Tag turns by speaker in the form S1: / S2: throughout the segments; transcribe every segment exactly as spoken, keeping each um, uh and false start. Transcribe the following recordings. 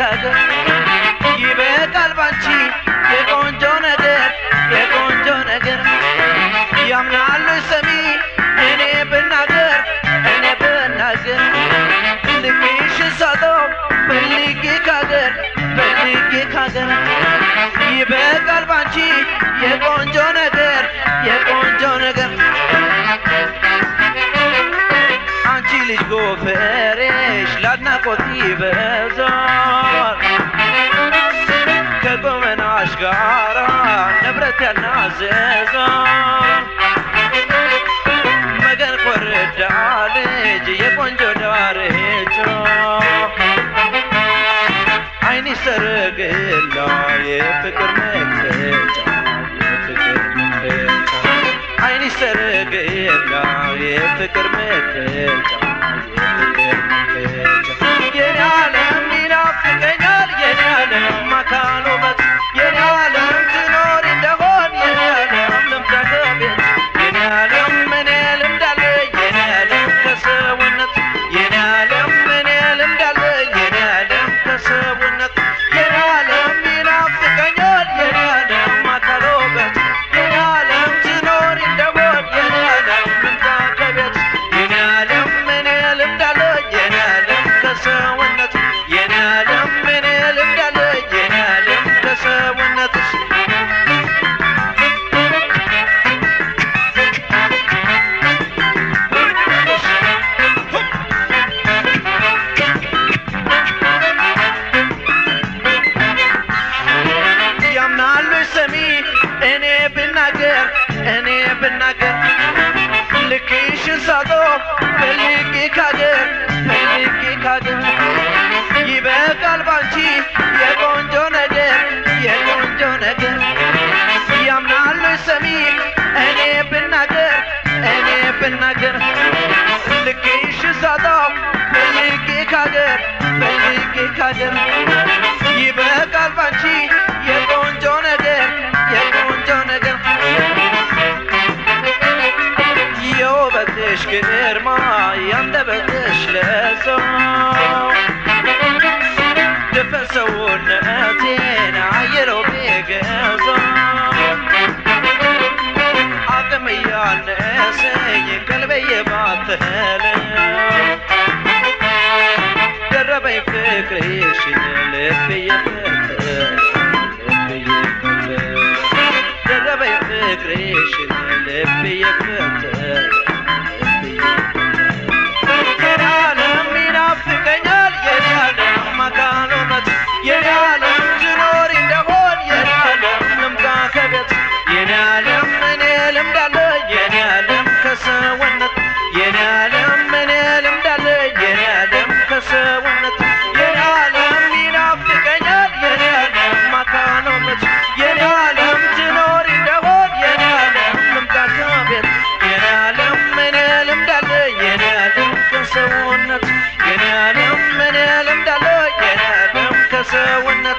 S1: ካገር ይበቃል ባንቺ የቆንጆ ነገር የቆንጆ ነገር ያምናል ሰሚ እኔ ብናገር እኔ ብናገር ልክሽ ሳጠው ፈልጌ ካገር ፈልጌ ካገር ይበቃል ባንቺ የቆንጆ ነገር የቆንጆ ነገር አንቺ ልጅ ጎፈሬሽ ላድናቆት ይበዛል ከጎመናሽ ጋራ ንብረት ያናዘዛል መገን ኮረዳ ልጅ የቆንጆ ዳርቻ አይኔ ሰረገላ የፍቅር መግለጫ የፍቅር መግለጫ አይኔ ሰረገላ የፍቅር መግለጫ የፍቅር መግለጫ የኔ ዓለም ይናፍቀኛል የኔ ዓለም አካል ውበት የኔ ዓለም ትኖር እንደሆን የኔ ዓለም ልምጣ ከቤት የኔ ዓለም እኔ ልምድ አለኝ የኔ ዓለም ከሰውነት የኔ ዓለም እኔ ልምድ አለኝ የኔ ዓለም ከሰውነት የኔ ዓለም ይናፍቀኛል የኔ ዓለም አካል ውበት የኔ ዓለም ትኖር እንደሆን የኔ ዓለም ልምጣ ከቤት የኔ ዓለም እኔ ልምድ አለኝ የኔ ዓለም ከሰውነት የኔ ዓለም እኔ ልምድ አለኝ የኔ ዓለም ከሰውነት ያምናሉ ሰሚ እኔ ብናገር እኔ ብናገር ልክሽን ሳጠው ፈልጌ ካገር ፈልጌ ካገር ይበቃል ባንቺ የቆንጆ ነገር የቆንጆ ነገር ያምናሉ ሰሚ እኔ ብናገር እኔ ብናገር ልክሽን ሳጠው ፈልጌ ካገር ፈልጌ ካገር ይበቃል ባንቺ የቆንጆ ነገር የቆንጆ ነገር የውበትሽ ግርማ ያንደበትሽ ለዛ ድፍን ሰውነቴን አየረው ቢገዛ አቅም እያነሰኝ ቀልቤ የባተለ ደረበኝ ፍቅርሽን ልቤ የፈተለ ልቤ የፈተለ ደረበኝ ፍቅርሽን ልቤ የፈተለ የኔ ዓለም ይናፍቀኛል የኔ ዓለም አካል ውበት የኔ ዓለም ትኖር እንደሆን የኔ ዓለም ልምጣ ከቤት የኔ ዓለም እኔ ልምድ አለኝ የኔ ዓለም ከሰውነት የኔ ዓለም እኔ ልምድ አለኝ የኔ ዓለም ከሰውነት የኔ ዓለም ይናፍቀኛል የኔ ዓለም አካል ውበት የኔ ዓለም ትኖር እንደሆን የኔ ዓለም ልምጣ ከቤት የኔ ዓለም እኔ ልምድ አለኝ የኔ ዓለም ከሰውነት የኔ ዓለም እኔ ልምድ አለኝ የኔ ዓለም ከሰውነት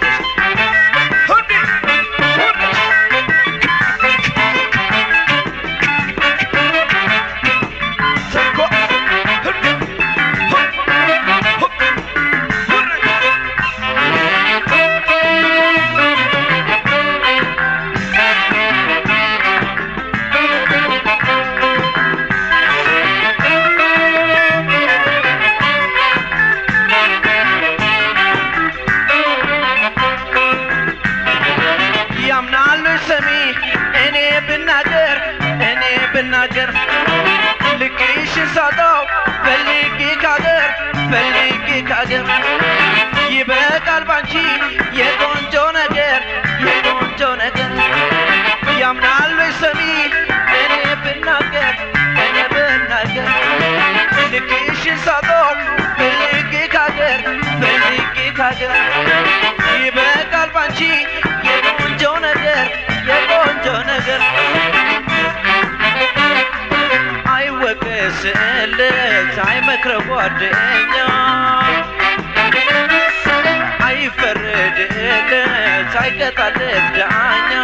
S1: እኔ ብናገር እኔ ብናገር ልክሽን ሳጠው ፈልጌ ካገር ፈልጌ ካገር ይበቃል ባንቺ የቆንጆ ነገር የቆንጆ ነገር ያምናሉ ሰሚ እኔ ብናገር እኔ ብናገር ልክሽን ሳጠው ፈልጌ ካገር ፈልጌ ካገር ይበቃል ባንቺ የቆንጆ ነገር የቆንጆ ነገር አይወቅስለት አይመክረው ጓደኛ አይፈረድለት አይቀጣለት ዳኛ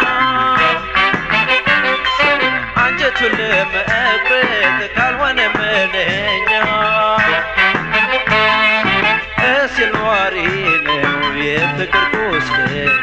S1: አንጀቱን ለመቅረት ካልሆነ መለኛ እስል ዋሪ ነው የፍቅር ቁስል